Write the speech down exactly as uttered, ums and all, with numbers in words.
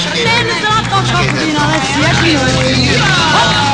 Lei mi sta a toccare, non è sia